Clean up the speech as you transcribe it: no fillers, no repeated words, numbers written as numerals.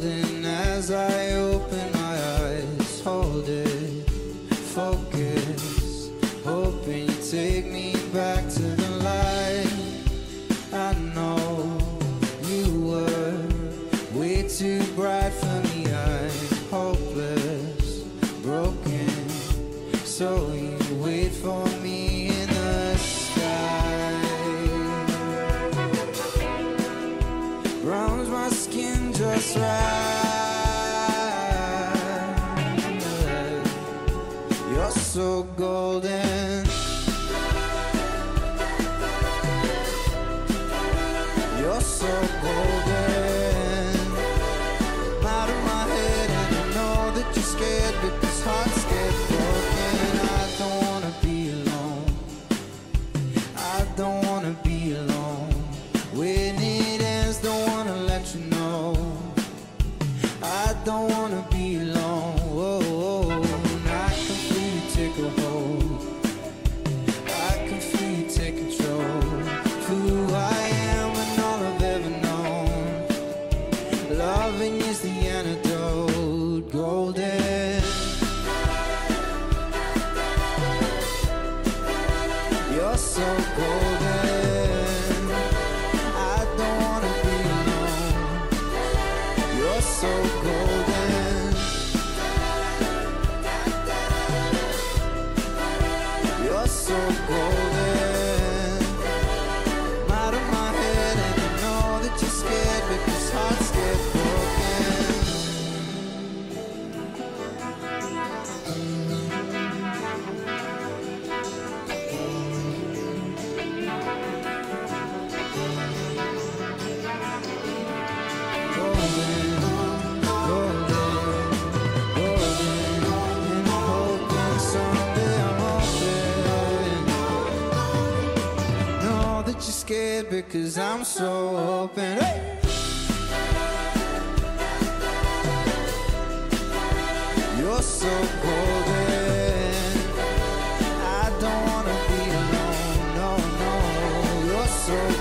golden as I open my eyes. Hold it, focus, hoping you take me back to the light. I know you were way too bright for me. I'm hopeless, broken, so you wait for me in the sky. Browns my skin just right. You're so golden. You're so golden. Out of my head, and I know that you're scared because hearts get broken. I don't wanna be alone. I don't wanna be alone. When it ends, don't wanna let you know. I don't wanna be alone. Whoa, whoa. And I can feel you take a hold. I can feel you take control of who I am and all I've ever known. Loving is the antidote, golden. You're so golden. I don't wanna be alone. You're so golden. You're so golden. I'm out of my head, and I know that you're scared because hearts get broken. Golden, golden, golden. And I'm hoping someday I'm open. Know that you're scared because I'm so open. Hey! You're so golden. I don't wanna be alone. No, no. You're so